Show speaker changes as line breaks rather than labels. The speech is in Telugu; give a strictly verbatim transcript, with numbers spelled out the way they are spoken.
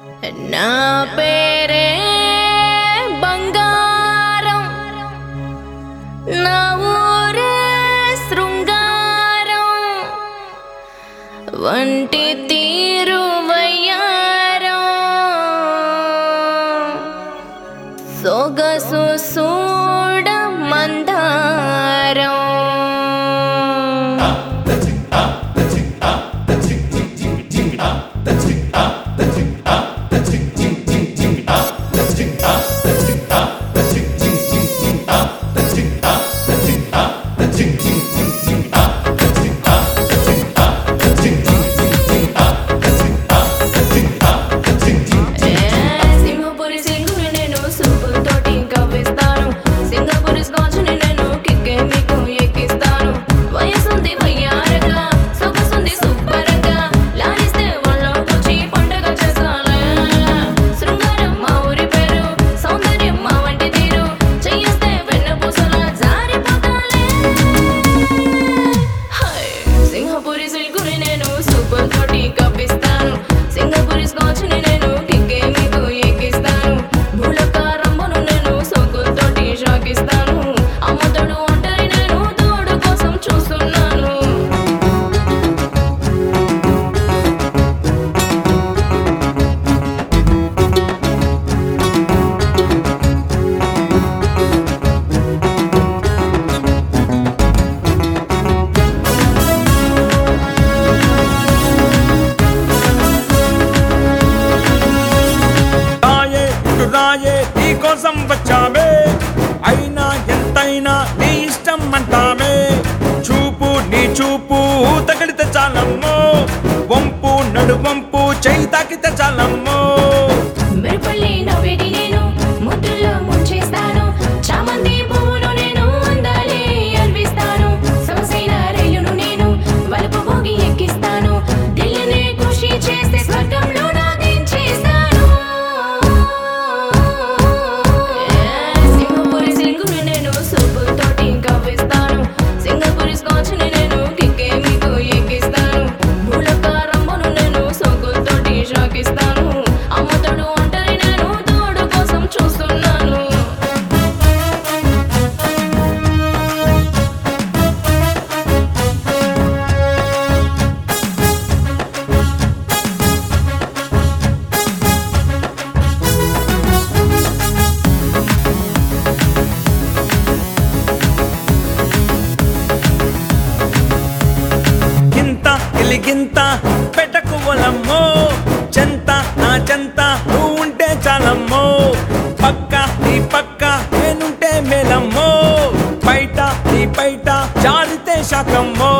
నా పేరే బంగారం, నా ఊరే శృంగారం, వంటి తీరు వయ్యారం, సొగసు సూడ మందారం. సింహపురి సింగుని నేను సూపులతోటి కవ్విస్తాను, సింగపూరి స్కాచ్ని నేను కిక్కే మీకు ఎక్కిస్తాను. వయసుంది వయ్యారగా, సొగసుంది సూపర్గా, లాలిస్తే వాళ్ళకొచ్చి పండగ చేస్తాలే. శృంగారం మా ఊరి పేరు, సౌందర్యం మా వంటి తీరు, చెయ్యేస్తే వెన్నపూసలా జారిపోతాలే. సింహపురి సిల్కుని నేను సూపులతోటి కవ్విస్తాను, సింగపూరి స్కాచ్ని నేను కిక్కే మీకు ఎక్కిస్తాను. భూలక రంబను నేను సోకులతోటి షాకిస్తాను, అమ్మతోడు ఒంటరి నేను తోడు కోసం చూస్తున్నాను.
రాయే ఇటు రాయే నీ కోసం వచ్చామే, అయినా ఎంతైనా నీ ఇష్టం అంటామే. చూపు నీ చూపు తగిలితే చాలమ్మో, వంపు నడు వంపు చేయి తాకితే చాలమ్మో.
మెరుపల్లి నవ్వేటి నేను ముద్దుల్లో ముంచేస్తాను, చామంతి పువ్వును నేను అందాలే అర్పిస్తాను. సొగసైన రైలును నేను వలుపు భోగి ఎక్కిస్తాను, దిల్లునే ఖుషి చేస్తే స్వర్గంలో నా దించేస్తాను. సింహపురి సింగుని నేను సూపులతోటి కవ్విస్తాను, సింగపూరి స్కాచ్ని నేను కిక్కే మీకు ఎక్కిస్తాను. భూలక రంబను నేను సోకులతోటి షాకిస్తాను, అమ్మతోడు ఒంటరి నేను తోడు కోసం చూస్తున్నాను.
గింత ఇలిగింత పెట్టకు వలమ్మో, చెంత నా చెంత నువ్వు ఉంటే చాలమ్మో. పక్క నీ పక్క నేనుంటే మేలమ్మో, బయట నీ బయట జారితే శాకమ్మో.